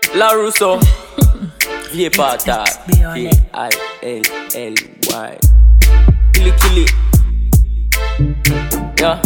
La Russo, Vapor Talk, K-I-L-L-Y. Kill it. Yeah.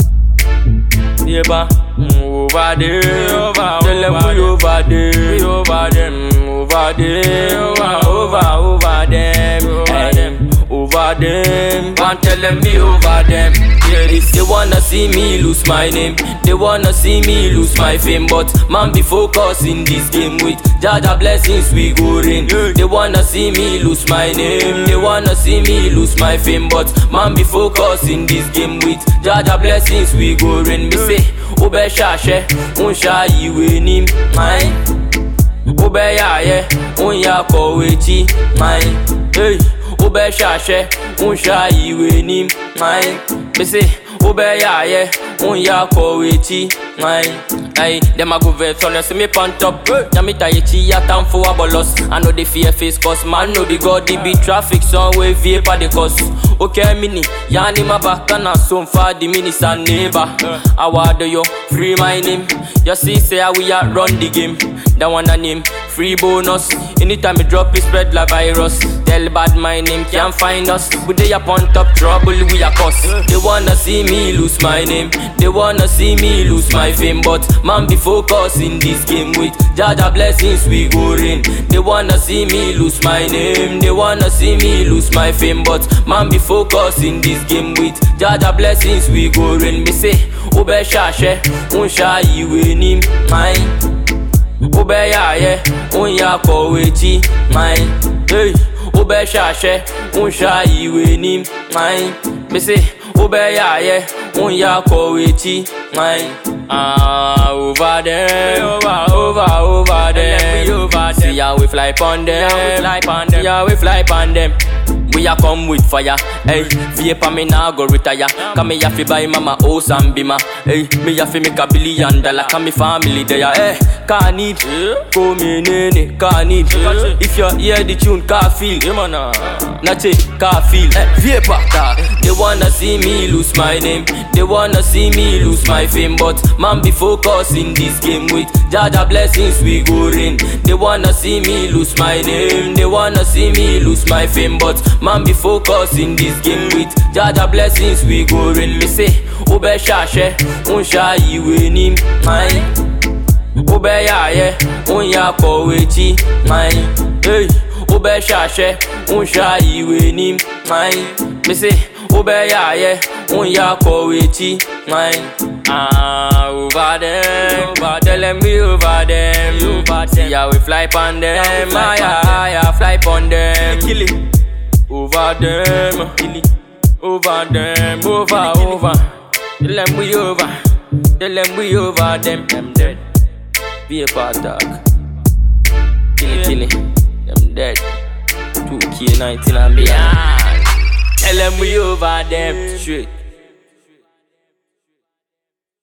Vapor. Over there, tell them we over there, over them, over there, over them, over them. Can't tell them me over them. Yeah, they wanna see me lose my name, they wanna see me lose my fame, but man be focused in this game with Jaja blessings we go in. They wanna see me lose my name, they wanna see me lose my fame, but man be focused in this game with Jaja blessings we go in. Me say Obe shashe, unsha iwe ni mine. Obe yaye, unya kowechi mine. Hey, Obe shashe, unsha iwe ni mine. Me say Obe yaye, unya kowechi mine. Hey, them a go vex on us, me pant up. Nyamita yechi ya time for a bolos. I know the fear face cause man know the god the beat traffic somewhere vapor the cause. Okay mini, yani mabakana so far the mini san neighbor. I want you free my name. You see say we are run the game. That one a name, free bonus. Anytime we drop it spread like virus. Tell bad my name can't find us. We dey upon top trouble we a cause. They wanna see me lose my name, they wanna see me lose my fame, but man be focused in this game with Jaja blessings we go in. They wanna see me lose my name, they wanna see me lose my fame, but man be focused in this game with Jaja blessings we go in. Me say Obe shashe, unsha iwe ni mine. Obe yaye, unya kowechi mine. Hey, Obe shashe, unsha iwe ni mine. Me say Obe yaye, unya kowechi mine. Over them, over them. See how we fly pon them, yeah we fly pon them. We a come with fire, hey. Vapor me nah go retire. Come me have to buy mama house and bima, hey. Me have to make $1 billion, come me family there, hey. Can't need, come me nene, can't need. If you hear the tune, can't feel, not it, can't feel. Vapor Talk. They wanna see me lose my name, they wanna see me lose my fame, but man be focused in this game with Jaja blessings we go in. They wanna see me lose my name, they wanna see me lose my fame, but man be focused in this game with Jaja blessings we go in. Me say Obe shashe, unsha iwe ni mine. Obe yaye, unya kowechi mine. Hey, Obe shashe, unsha iwe ni mine. Me say Obe yaye, unya kowechi mine. Over them, tell them we over them. See how we fly pon them, yeah, fly pon them. Kill it. Over them, over them, over. Tell them we over, tell them we over them dead. Vapor Talk, kill it, them dead. 2K19 and beyond. Tell them we over them straight.